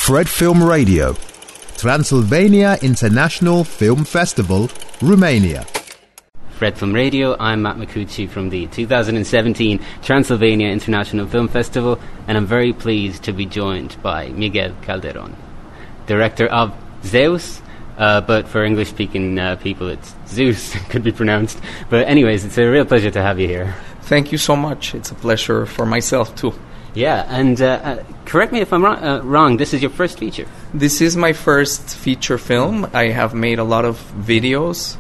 Fred Film Radio, Transylvania International Film Festival, Romania. Fred Film Radio, I'm Matt Micucci from the 2017 Transylvania International Film Festival, and I'm very pleased to be joined by Miguel Calderon, director of Zeus, but for English-speaking people it's Zeus, could be pronounced. But anyways, it's a real pleasure to have you here. Thank you so much. It's a pleasure for myself too. Yeah, and correct me if I'm wrong, this is your first feature? This is my first feature film. I have made a lot of videos,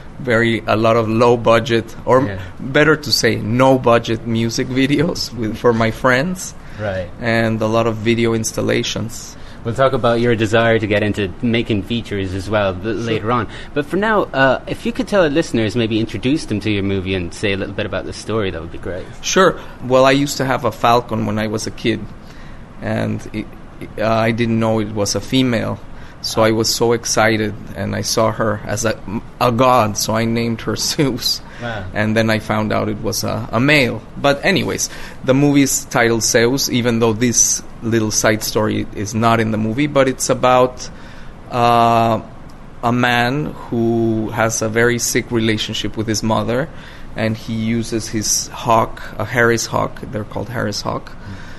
a lot of low budget, or better to say no budget music videos for my friends. Right. And a lot of video installations. We'll talk about your desire to get into making features as well later on. But for now, if you could tell our listeners, maybe introduce them to your movie and say a little bit about the story, that would be great. Sure. Well, I used to have a falcon when I was a kid, and I didn't know it was a female. So I was so excited, and I saw her as a god, so I named her Zeus. Wow. And then I found out it was a male. But anyways, the movie's titled Zeus, even though this little side story is not in the movie, but it's about a man who has a very sick relationship with his mother, and he uses his hawk, a Harris hawk, they're called Harris hawk.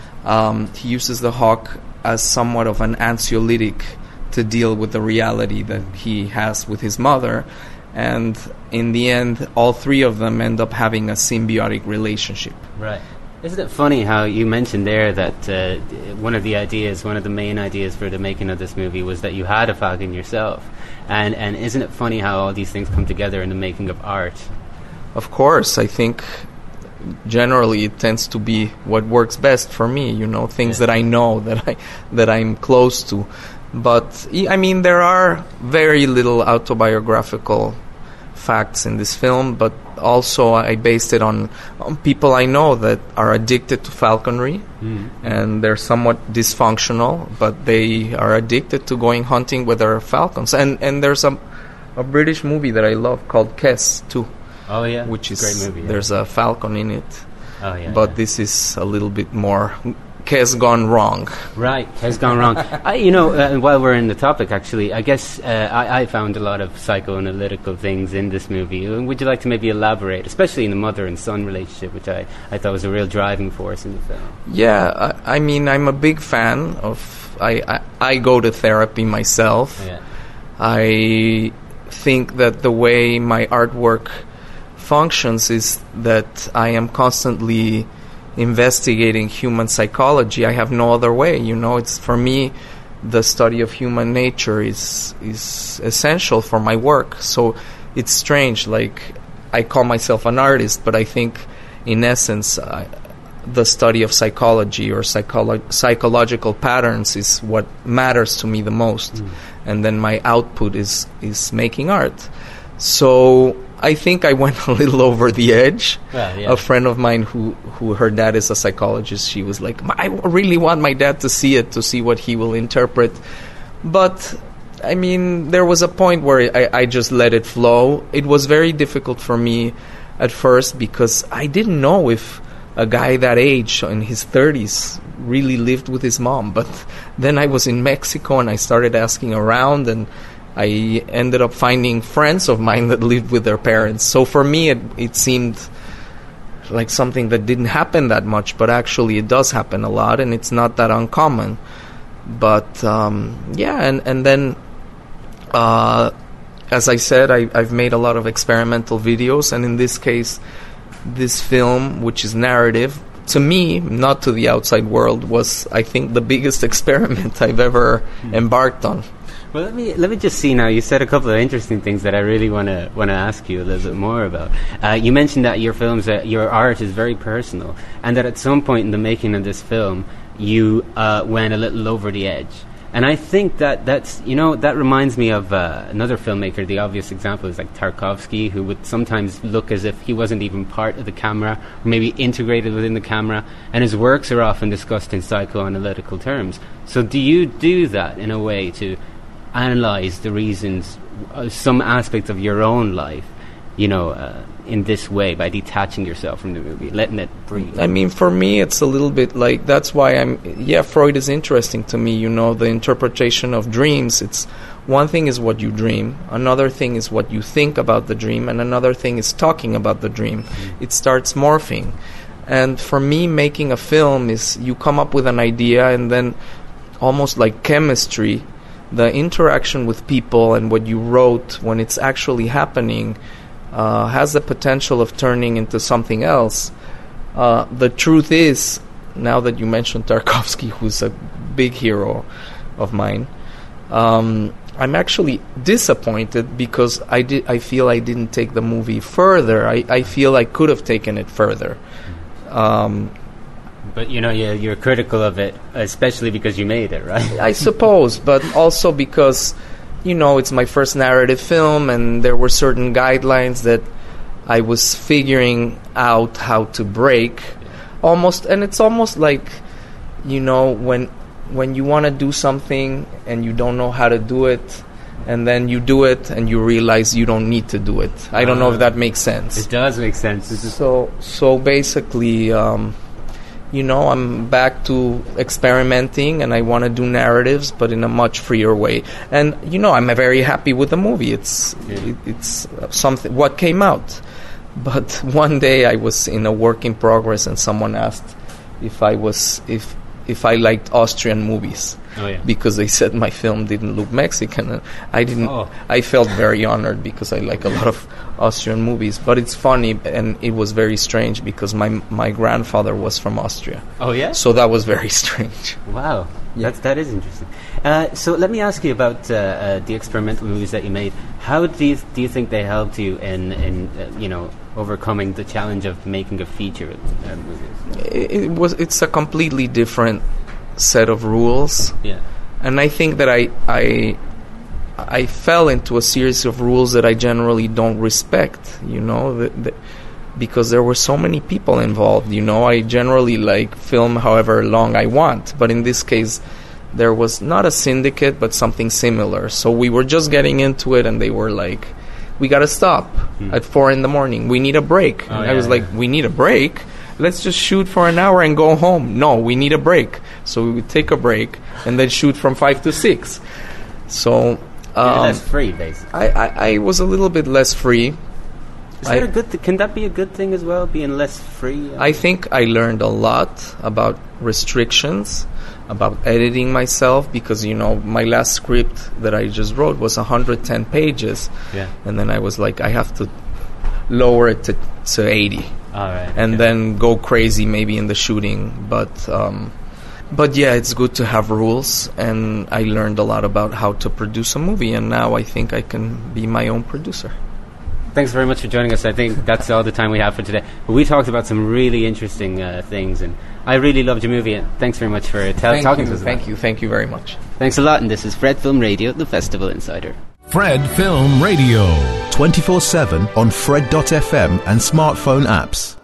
He uses the hawk as somewhat of an anxiolytic to deal with the reality that he has with his mother. And in the end, all three of them end up having a symbiotic relationship. Right. Isn't it funny how you mentioned there that one of the main ideas for the making of this movie was that you had a falcon yourself? And isn't it funny how all these things come together in the making of art? Of course. I think generally it tends to be what works best for me, things that I know, that I'm close to. But, I mean, there are very little autobiographical facts in this film, but also I based it on people I know that are addicted to falconry, and they're somewhat dysfunctional, but they are addicted to going hunting with their falcons. And there's a British movie that I love called Kes, too. Oh, yeah. Which is, great movie, yeah. There's a falcon in it. Oh, yeah. But this is a little bit more Kes gone wrong. Right, Kes gone wrong. While we're in the topic, actually, I guess I found a lot of psychoanalytical things in this movie. Would you like to maybe elaborate, especially in the mother and son relationship, which I thought was a real driving force in the film? Yeah, I mean, I'm a big fan of... I go to therapy myself. Yeah. I think that the way my artwork functions is that I am constantly investigating human psychology. I have no other way, it's, for me, the study of human nature is essential for my work. So it's strange, like, I call myself an artist, but I think in essence the study of psychology or psychological patterns is what matters to me the most. And then my output is making art. So I think I went a little over the edge. Well, yeah. A friend of mine who her dad is a psychologist, she was like, I really want my dad to see it, to see what he will interpret. But, I mean, there was a point where I just let it flow. It was very difficult for me at first because I didn't know if a guy that age, in his 30s, really lived with his mom. But then I was in Mexico and I started asking around, and I ended up finding friends of mine that lived with their parents. So for me, it seemed like something that didn't happen that much, but actually it does happen a lot, and it's not that uncommon. But, and then, as I said, I've made a lot of experimental videos, and in this case, this film, which is narrative, to me, not to the outside world, was, I think, the biggest experiment I've ever embarked on. Well, let me just see now. You said a couple of interesting things that I really want to ask you a little bit more about. You mentioned that your art is very personal, and that at some point in the making of this film, you went a little over the edge. And I think that reminds me of another filmmaker. The obvious example is like Tarkovsky, who would sometimes look as if he wasn't even part of the camera, or maybe integrated within the camera, and his works are often discussed in psychoanalytical terms. So do you do that in a way to analyze the reasons, some aspects of your own life, in this way, by detaching yourself from the movie, letting it breathe? I mean, for me, it's a little bit like, that's why Freud is interesting to me, the interpretation of dreams. It's one thing is what you dream, another thing is what you think about the dream, and another thing is talking about the dream. It starts morphing. And for me, making a film is you come up with an idea, and then almost like chemistry, the interaction with people and what you wrote when it's actually happening has the potential of turning into something else. The truth is, now that you mentioned Tarkovsky, who's a big hero of mine, I'm actually disappointed because I feel I didn't take the movie further. I feel I could have taken it further. But you're critical of it, especially because you made it, right? I suppose, but also because it's my first narrative film, and there were certain guidelines that I was figuring out how to break. And it's almost like, when you want to do something and you don't know how to do it, and then you do it and you realize you don't need to do it. I don't know if that makes sense. It does make sense. So basically, I'm back to experimenting, and I want to do narratives, but in a much freer way. And I'm very happy with the movie. It's something what came out. But one day I was in a work in progress, and someone asked if I liked Austrian movies. Oh, yeah. Because they said my film didn't look Mexican. And I didn't. Oh. I felt very honored because I like a lot of Austrian movies. But it's funny, and it was very strange because my grandfather was from Austria. Oh, yeah? So that was very strange. Wow. Yeah. That is interesting. So let me ask you about the experimental movies that you made. How do you think they helped you in overcoming the challenge of making a feature movie? It's a completely different set of rules. Yeah. And I think that I fell into a series of rules that I generally don't respect, because there were so many people involved. I generally film however long I want, but in this case there was not a syndicate but something similar. So we were just getting into it, and they were like, we got to stop at 4 a.m. We need a break. And I was like, we need a break? Let's just shoot for an hour and go home. No, we need a break. So we would take a break and then shoot from 5 to 6. So you're less free, basically. I was a little bit less free. Is that a good can that be a good thing as well, being less free? I think I learned a lot about restrictions, about editing myself, because my last script that I just wrote was 110 pages. Yeah. And then I was like, I have to lower it to 80. All right. And then go crazy maybe in the shooting. But yeah, it's good to have rules, and I learned a lot about how to produce a movie, and now I think I can be my own producer. Thanks very much for joining us. I think that's all the time we have for today. But we talked about some really interesting things, and I really loved your movie, and thanks very much for talking to us. Thank you very much. Thanks a lot, and this is Fred Film Radio, the Festival Insider. Fred Film Radio. 24/7 on Fred.fm and smartphone apps.